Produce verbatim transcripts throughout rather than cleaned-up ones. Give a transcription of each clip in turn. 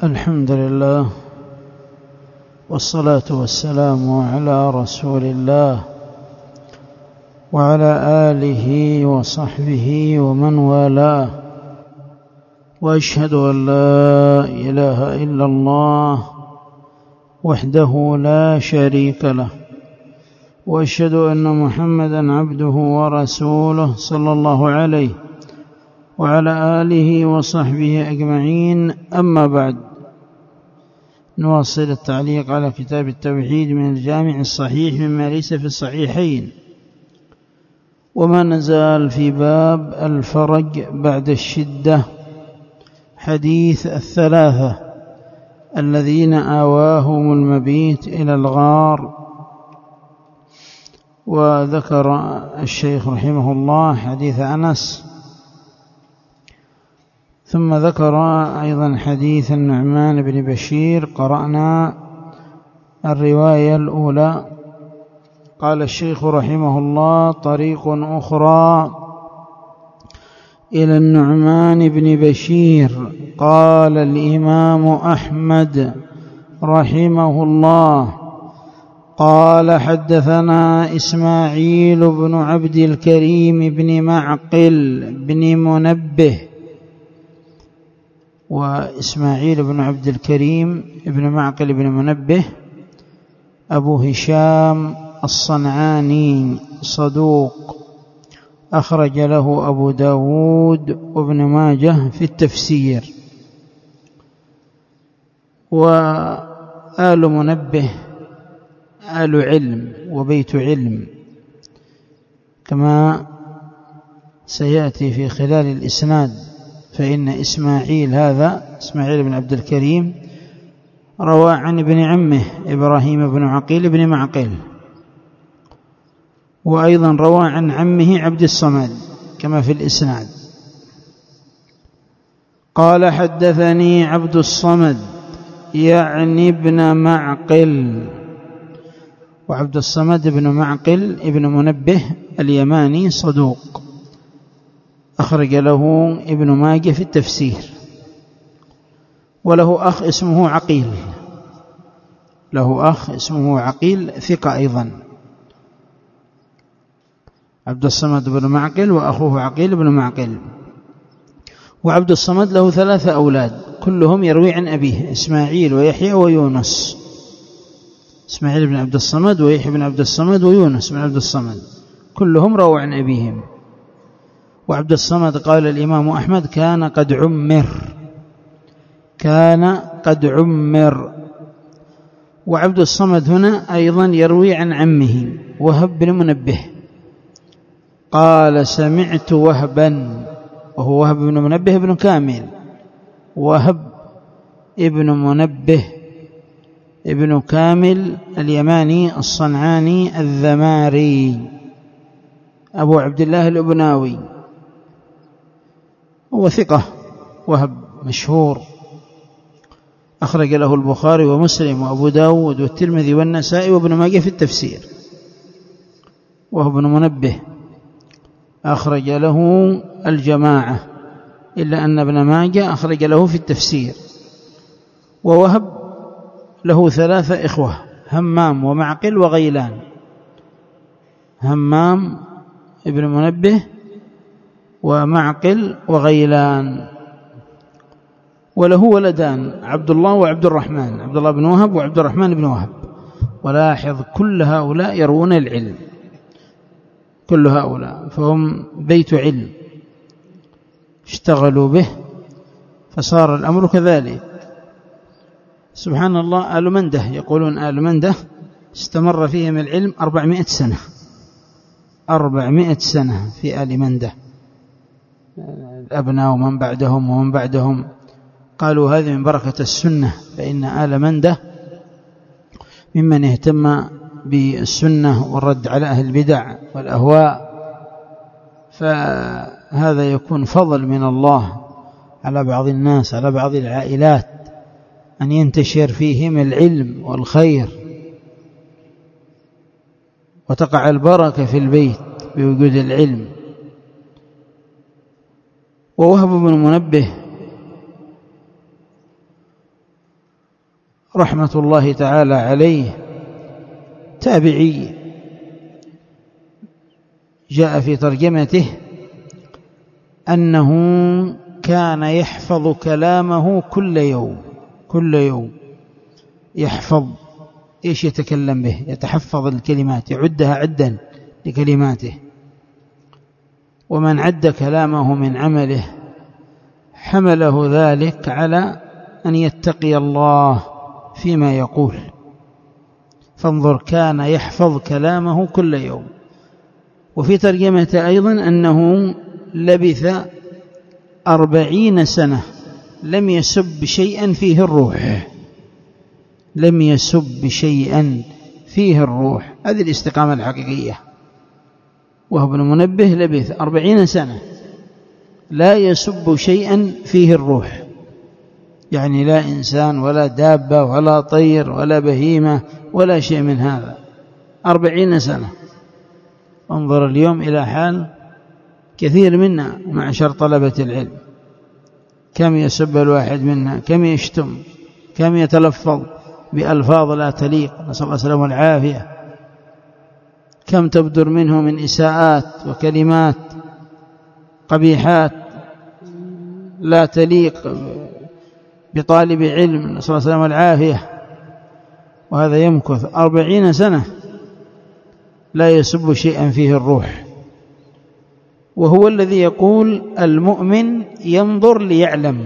الحمد لله والصلاة والسلام على رسول الله وعلى آله وصحبه ومن والاه، وأشهد أن لا إله إلا الله وحده لا شريك له، وأشهد أن محمدًا عبده ورسوله صلى الله عليه وعلى آله وصحبه أجمعين. أما بعد، نواصل التعليق على كتاب التوحيد من الجامع الصحيح مما ليس في الصحيحين، وما نزال في باب الفرج بعد الشدة، حديث الثلاثة الذين آواهم المبيت إلى الغار. وذكر الشيخ رحمه الله حديث أنس، ثم ذكر أيضا حديث النعمان بن بشير. قرأنا الرواية الأولى. قال الشيخ رحمه الله: طريق أخرى إلى النعمان بن بشير. قال الإمام أحمد رحمه الله: قال حدثنا إسماعيل بن عبد الكريم بن معقل بن منبه. وإسماعيل بن عبد الكريم بن معقل بن منبه أبو هشام الصنعاني، صدوق، أخرج له أبو داود وابن ماجه في التفسير. وآل منبه آل علم وبيت علم، كما سيأتي في خلال الإسناد. فإن إسماعيل هذا إسماعيل بن عبد الكريم روى عن ابن عمه إبراهيم بن عقيل بن معقل، وأيضا روى عن عمه عبد الصمد كما في الإسناد. قال حدثني عبد الصمد يعني ابن معقل. وعبد الصمد بن معقل ابن منبه اليماني، صدوق، أخرج له ابن ماجه في التفسير. وله أخ اسمه عقيل، له أخ اسمه عقيل، ثقة أيضا. عبد الصمد بن معقل وأخوه عقيل بن معقل. وعبد الصمد له ثلاثة أولاد كلهم يروي عن أبيه: إسماعيل ويحيى ويونس. إسماعيل بن عبد الصمد ويحيى بن عبد الصمد ويونس بن عبد الصمد، كلهم رووا عن أبيهم. وعبد الصمد قال الإمام أحمد: كان قد عمر، كان قد عمر. وعبد الصمد هنا أيضا يروي عن عمه وهب بن منبه. قال: سمعت وهبا، وهو وهب بن منبه بن كامل، وهب ابن منبه ابن كامل اليماني الصنعاني الذماري، أبو عبد الله الأبناوي، هو ثقة، وهب مشهور، أخرج له البخاري ومسلم وأبو داود والترمذي والنسائي وابن ماجه في التفسير. وهو ابن منبه أخرج له الجماعة، إلا أن ابن ماجه أخرج له في التفسير. ووهب له ثلاثة إخوة: همام ومعقل وغيلان. همام ابن منبه ومعقل وغيلان. وله ولدان: عبد الله وعبد الرحمن، عبد الله بن وهب وعبد الرحمن بن وهب. ولاحظ كل هؤلاء يروون العلم، كل هؤلاء فهم بيت علم اشتغلوا به، فصار الأمر كذلك. سبحان الله. آل منده، يقولون آل منده استمر فيهم العلم أربعمائة سنة، أربعمائة سنة في آل منده، الأبناء ومن بعدهم ومن بعدهم. قالوا هذه من بركة السنة، فإن آل منده ممن اهتم بالسنة والرد على أهل البدع والأهواء، فهذا يكون فضل من الله على بعض الناس، على بعض العائلات، أن ينتشر فيهم العلم والخير وتقع البركة في البيت بوجود العلم. ووهب بن منبه رحمة الله تعالى عليه تابعي، جاء في ترجمته أنه كان يحفظ كلامه كل يوم، كل يوم يحفظ إيش يتكلم به، يتحفظ الكلمات، يعدها عدا لكلماته. ومن عد كلامه من عمله حمله ذلك على أن يتقي الله فيما يقول. فانظر، كان يحفظ كلامه كل يوم. وفي ترجمة أيضا أنه لبث أربعين سنة لم يسب شيئا فيه الروح، لم يسب شيئا فيه الروح. هذه الاستقامة الحقيقية. وهو ابن منبه لبث أربعين سنة لا يسب شيئا فيه الروح، يعني لا إنسان ولا دابة ولا طير ولا بهيمة ولا شيء من هذا، أربعين سنة. انظر اليوم إلى حال كثير منا معشر طلبة العلم، كم يسب الواحد منا، كم يشتم، كم يتلفظ بألفاظ لا تليق، نسأل الله السلامة والعافية، كم تبدر منه من إساءات وكلمات قبيحات لا تليق بطالب علم، نسأل الله السلامة والعافية. وهذا يمكث أربعين سنة لا يسب شيئا فيه الروح. وهو الذي يقول: المؤمن ينظر ليعلم،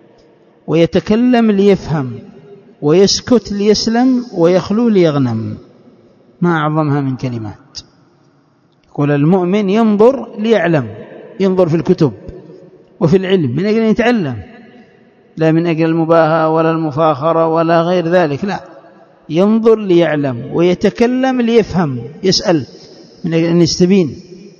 ويتكلم ليفهم، ويسكت ليسلم، ويخلو ليغنم. ما أعظمها من كلمات. يقول: المؤمن ينظر ليعلم، ينظر في الكتب وفي العلم من أجل أن يتعلم، لا من أجل المباهاة ولا المفاخرة ولا غير ذلك، لا، ينظر ليعلم، ويتكلم ليفهم، يسأل من أجل أن يستبين،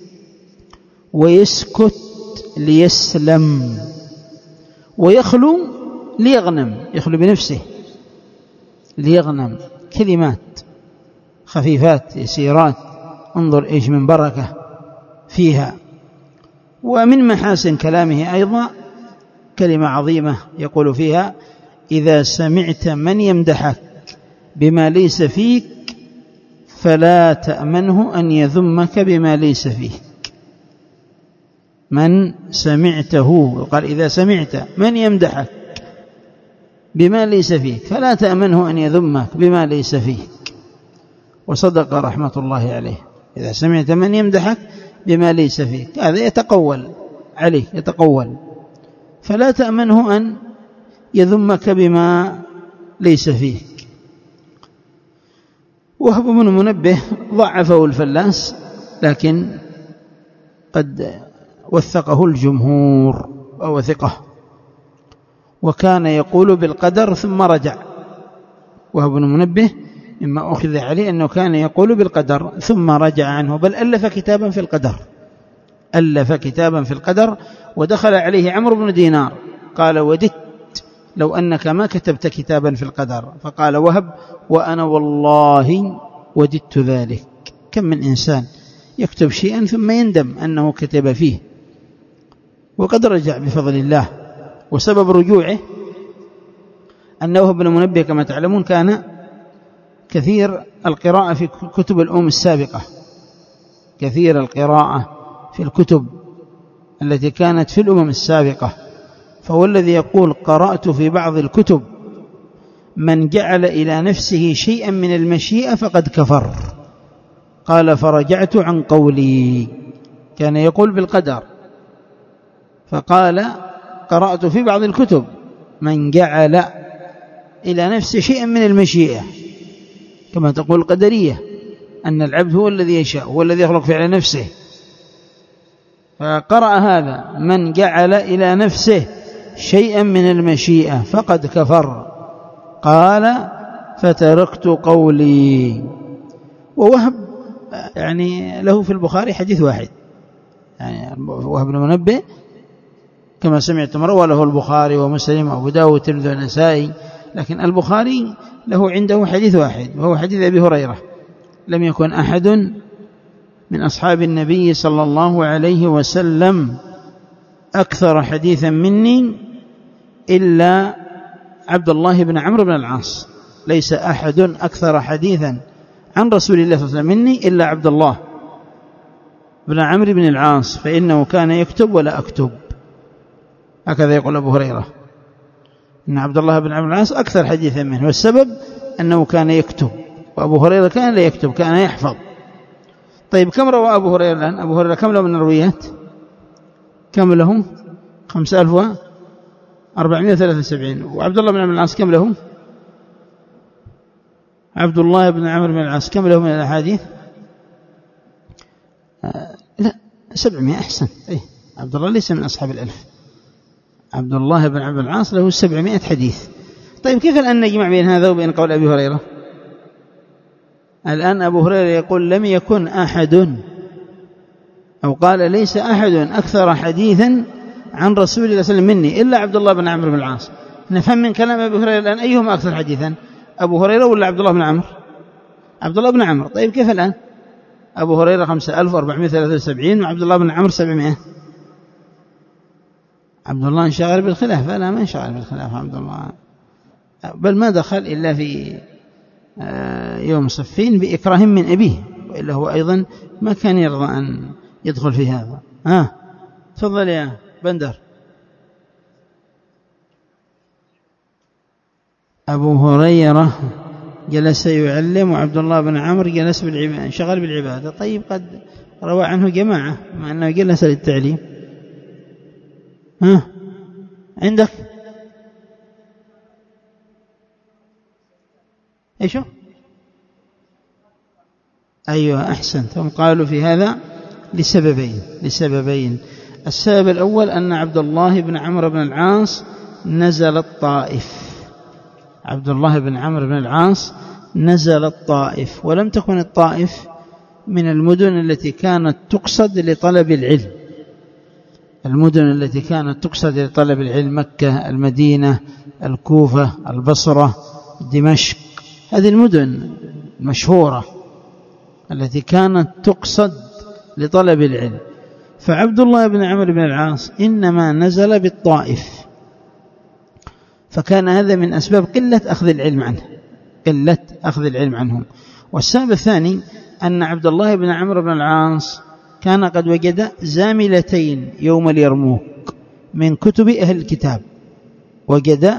ويسكت ليسلم، ويخلو ليغنم، يخلو بنفسه ليغنم. كلمات خفيفات يسيرات، انظر إيش من بركة فيها. ومن محاسن كلامه أيضا كلمة عظيمة يقول فيها: إذا سمعت من يمدحك بما ليس فيك فلا تأمنه أن يذمك بما ليس فيك. من سمعته، قال: إذا سمعت من يمدحك بما ليس فيك فلا تأمنه أن يذمك بما ليس فيك. وصدق رحمة الله عليه. إذا سمعت من يمدحك بما ليس فيك، هذا يتقول عليه، يتقول، فلا تأمنه أن يذمك بما ليس فيك. وهب بن منبه ضعفه الفلاس، لكن قد وثقه الجمهور ووثقه. وكان يقول بالقدر ثم رجع. وهب بن منبه مما أخذ عليه أنه كان يقول بالقدر ثم رجع عنه، بل ألف كتابا في القدر، ألف كتابا في القدر. ودخل عليه عمرو بن دينار قال: وددت لو أنك ما كتبت كتابا في القدر. فقال وهب: وأنا والله وددت ذلك. كم من إنسان يكتب شيئا ثم يندم أنه كتب فيه، وقد رجع بفضل الله. وسبب رجوعه أن وهب بن منبه كما تعلمون كان كثير القراءة في كتب الأمم السابقة، كثير القراءة في الكتب التي كانت في الأمم السابقة. فهو الذي يقول: قرأت في بعض الكتب من جعل إلى نفسه شيئا من المشيئة فقد كفر. قال: فرجعت عن قولي. كان يقول بالقدر، فقال: قرأت في بعض الكتب من جعل إلى نفسه شيئا من المشيئة، كما تقول القدرية أن العبد هو الذي يشاء، هو الذي يخلق فعل نفسه. فقرأ هذا: من جعل إلى نفسه شيئا من المشيئة فقد كفر. قال: فتركت قولي. ووهب يعني له في البخاري حديث واحد، يعني وهب بن منبه كما سمعتم روى له البخاري ومسلم وأبو داود والترمذي والنسائي، لكن البخاري له عنده حديث واحد وهو حديث أبي هريرة: لم يكن أحد من أصحاب النبي صلى الله عليه وسلم أكثر حديثا مني إلا عبد الله بن عمرو بن العاص ليس أحد أكثر حديثا عن رسول الله صلى الله عليه وسلم مني إلا عبد الله بن عمرو بن العاص فإنه كان يكتب ولا أكتب. هكذا يقول أبو هريرة إن عبد الله بن عمرو بن العاص أكثر حديثا منه، والسبب أنه كان يكتب، وأبو هريرة كان لا يكتب، كان يحفظ. طيب كم روى أبو هريرة الآن؟ أبو هريرة كم له من الروايات؟ كم له؟ خمسة آلاف وأربعمائة وثلاثة وسبعين. وعبد الله بن عمرو بن العاص كم له؟ عبد الله بن عمرو بن العاص كم له من الأحاديث؟ آه لا سبعمائة أحسن. أي عبد الله ليس من أصحاب الألف. عبد الله بن عمرو بن العاص له سبعمائة حديث. طيب كيف الآن نجمع بين هذا وبين قول أبي هريرة؟ الآن أبو هريرة يقول لم يكن أحد، أو قال ليس أحد أكثر حديثا عن رسول الله صلى الله عليه وسلم مني إلا عبد الله بن عمرو بن العاص. نفهم من كلام أبي هريرة الآن أيهما أكثر حديثا، أبو هريرة ولا عبد الله بن عمرو؟ عبد الله بن عمرو. طيب كيف الآن؟ أبو هريرة خمسة آلاف وأربعمائة وثلاثة وسبعين وعبد الله بن عمرو سبعمائة. عبد الله انشغل بالخلافة؟ لا ما انشغل بالخلافة عبد الله، بل ما دخل إلا في يوم صفين بإكراه من أبيه، وإلا هو أيضا ما كان يرضى أن يدخل في هذا. ها تفضل يا بندر. أبو هريرة جلس يعلم وعبد الله بن عمرو جلس بالعبادة، انشغل بالعبادة. طيب قد روى عنه جماعة مع أنه جلس للتعليم. ها عندك ايشو؟ ايوه احسنت. هم قالوا في هذا لسببين لسببين السبب الاول ان عبد الله بن عمرو بن العاص نزل الطائف. عبد الله بن عمرو بن العاص نزل الطائف، ولم تكن الطائف من المدن التي كانت تقصد لطلب العلم. المدن التي كانت تقصد لطلب العلم مكة، المدينة، الكوفة، البصرة، دمشق، هذه المدن المشهورة التي كانت تقصد لطلب العلم. فعبد الله بن عمرو بن العاص إنما نزل بالطائف، فكان هذا من أسباب قلة أخذ العلم عنه، قلة أخذ العلم عنهم. والسبب الثاني أن عبد الله بن عمرو بن العاص كان قد وجد زاملتين يوم اليرموك من كتب أهل الكتاب، وجد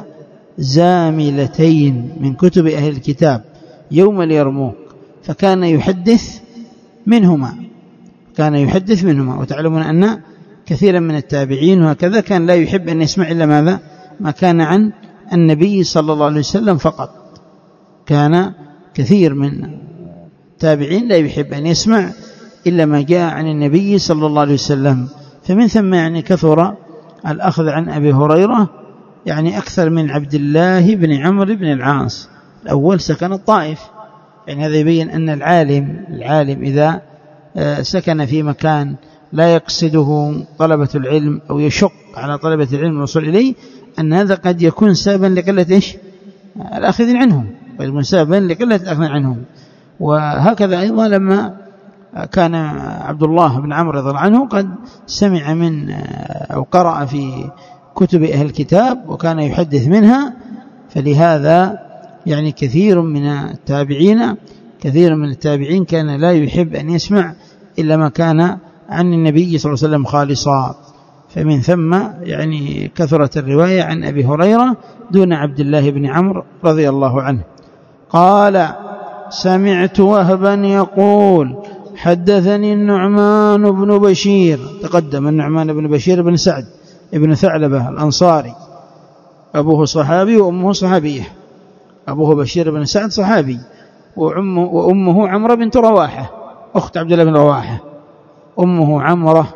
زاملتين من كتب أهل الكتاب يوم اليرموك، فكان يحدث منهما كان يحدث منهما وتعلمون أن كثيرا من التابعين وهكذا كان لا يحب أن يسمع إلا ماذا؟ ما كان عن النبي صلى الله عليه وسلم فقط. كان كثير من التابعين لا يحب أن يسمع إلا ما جاء عن النبي صلى الله عليه وسلم. فمن ثم يعني كثر الأخذ عن أبي هريرة يعني أكثر من عبد الله بن عمرو بن العاص. الأول سكن الطائف، يعني هذا يبين أن العالم العالم إذا سكن في مكان لا يقصده طلبة العلم أو يشق على طلبة العلم الوصول إليه، أن هذا قد يكون سببا لقلة إيش؟ الأخذ عنهم، قد يكون سببا لقلة الأخذ عنهم. وهكذا أيضا لما كان عبد الله بن عمرو رضي الله عنه قد سمع من أو قرأ في كتب أهل الكتاب وكان يحدث منها، فلهذا يعني كثير من التابعين كثير من التابعين كان لا يحب أن يسمع إلا ما كان عن النبي صلى الله عليه وسلم خالصا. فمن ثم يعني كثرت الرواية عن أبي هريرة دون عبد الله بن عمرو رضي الله عنه. قال: سمعت وهبا يقول: حدثني النعمان بن بشير. تقدم النعمان بن بشير بن سعد ابن ثعلبة الأنصاري، أبوه صحابي وأمه صحابية. أبوه بشير بن سعد صحابي، وأمه, وأمه عمرة بنت رواحة أخت عبد الله بن رواحة. أمه عمرة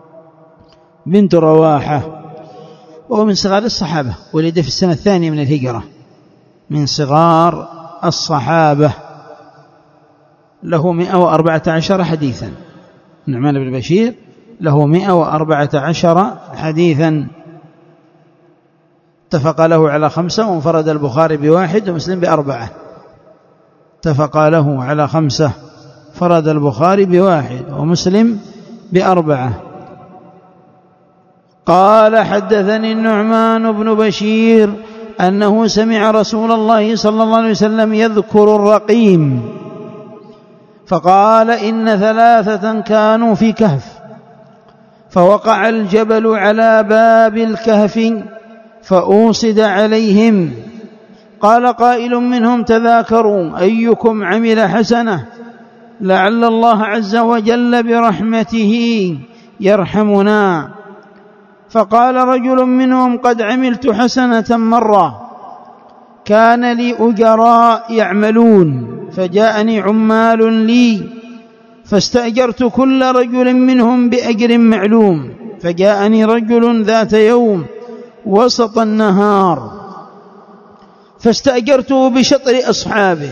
بنت رواحة، وهو من صغار الصحابة، ولد في السنة الثانية من الهجرة، من صغار الصحابة. له مئة وأربعة عشر حديثا. النعمان بن بشير له مئة وأربعة عشر حديثا، اتفق له على خمسة، وانفرد البخاري بواحد ومسلم بأربعة. اتفق له على خمسة، فرد البخاري بواحد ومسلم بأربعة. قال: حدثني النعمان بن بشير أنه سمع رسول الله صلى الله عليه وسلم يذكر الرقيم فقال إن ثلاثة كانوا في كهف فوقع الجبل على باب الكهف فأوصد عليهم. قال قائل منهم تذاكروا أيكم عمل حسنة لعل الله عز وجل برحمته يرحمنا. فقال رجل منهم قد عملت حسنة مرة، كان لي أجراء يعملون فجاءني عمال لي فاستأجرت كل رجل منهم بأجر معلوم، فجاءني رجل ذات يوم وسط النهار فاستأجرته بشطر أصحابه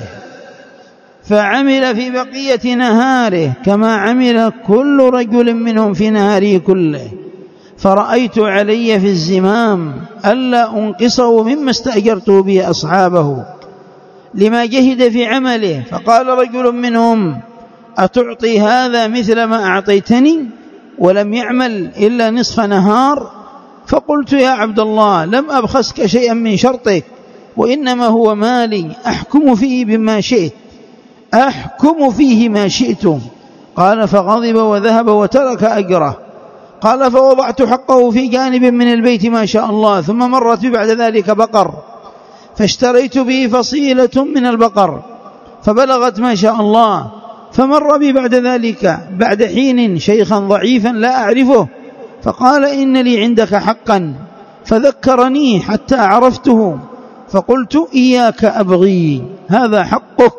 فعمل في بقية نهاره كما عمل كل رجل منهم في نهاره كله، فرأيت علي في الزمام ألا أنقصه مما استأجرته به أصحابه لما جهد في عمله. فقال رجل منهم أتعطي هذا مثل ما أعطيتني ولم يعمل إلا نصف نهار؟ فقلت يا عبد الله لم أبخسك شيئا من شرطك وإنما هو مالي أحكم فيه بما شئت أحكم فيه ما شئتم. قال فغضب وذهب وترك أجره. قال فوضعت حقه في جانب من البيت ما شاء الله، ثم مرت بعد ذلك بقر فاشتريت به فصيلة من البقر فبلغت ما شاء الله، فمر بي بعد ذلك بعد حين شيخا ضعيفا لا أعرفه فقال إن لي عندك حقا، فذكرني حتى عرفته فقلت إياك أبغي هذا حقك،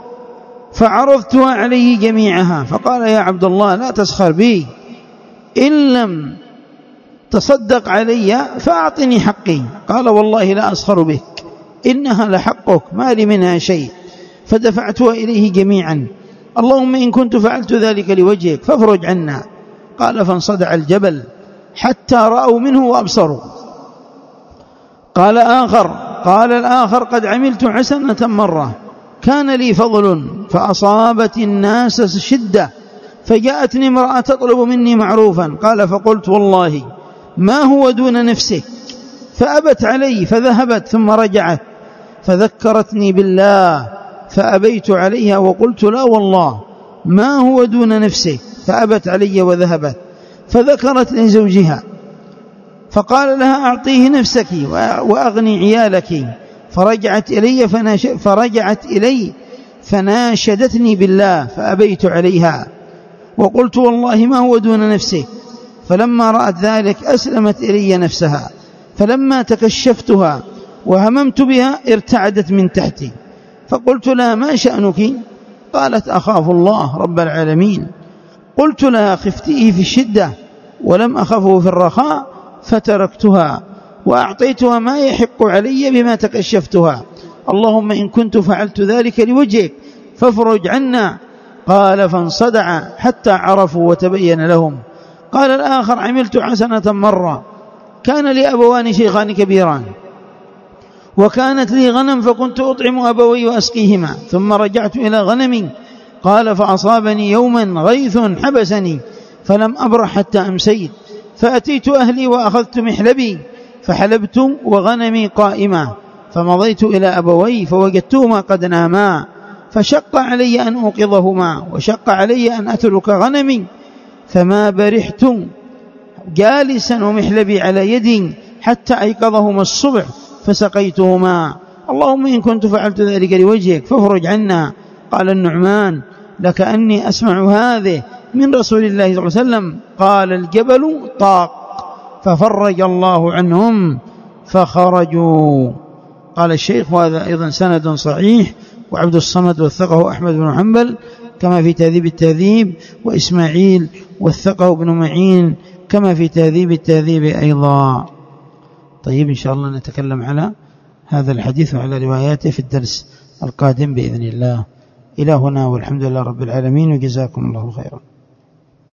فعرضتها عليه جميعها. فقال يا عبد الله لا تسخر بي، إن لم تصدق علي فأعطني حقي. قال والله لا أسخر بك إنها لحقك ما لي منها شيء، فدفعتها إليه جميعا. اللهم إن كنت فعلت ذلك لوجهك فافرج عنا. قال فانصدع الجبل حتى رأوا منه وأبصروا. قال آخر قال الآخر قد عملت حسنة مرة، كان لي فضل فأصابت الناس شدة فجاءتني امرأة تطلب مني معروفا. قال فقلت والله ما هو دون نفسك، فأبت علي فذهبت ثم رجعت فذكرتني بالله فأبيت عليها وقلت لا والله ما هو دون نفسك، فأبت علي وذهبت فذكرت لزوجها فقال لها أعطيه نفسك وأغني عيالك، فرجعت إلي فناش فرجعت إلي فناشدتني بالله فأبيت عليها وقلت والله ما هو دون نفسك. فلما رأت ذلك أسلمت إلي نفسها، فلما تكشفتها وهممت بها ارتعدت من تحتي فقلت لها ما شأنك؟ قالت أخاف الله رب العالمين. قلت لها خفتيه في الشدة ولم أخفه في الرخاء فتركتها وأعطيتها ما يحق علي بما تكشفتها. اللهم إن كنت فعلت ذلك لوجهك فافرج عنا. قال فانصدع حتى عرفوا وتبين لهم. قال الآخر عملت حسنة مرة، كان لي أبوان شيخان كبيران وكانت لي غنم فكنت أطعم أبوي وأسقيهما، ثم رجعت إلى غنمي. قال فأصابني يوما غيث حبسني فلم أبرح حتى أمسيت، فأتيت أهلي وأخذت محلبي فحلبت وغنمي قائمة، فمضيت إلى أبوي فوجدتهما قد ناما، فشق علي أن أوقظهما وشق علي أن أترك غنمي، فما برحت جالسا ومحلبي على يدي حتى أيقظهما الصبح فسقيتهما. اللهم إن كنت فعلت ذلك لوجهك فافرج عنا. قال النعمان لكأني أسمع هذه من رسول الله صلى الله عليه وسلم. قال الجبل طاق ففرج الله عنهم فخرجوا. قال الشيخ وهذا أيضا سند صحيح، وعبد الصمد وثقه أحمد بن حنبل كما في تهذيب التهذيب، وإسماعيل وثقه ابن معين كما في تهذيب التهذيب أيضا. طيب إن شاء الله نتكلم على هذا الحديث وعلى رواياته في الدرس القادم بإذن الله. إلى هنا والحمد لله رب العالمين، وجزاكم الله خيرا.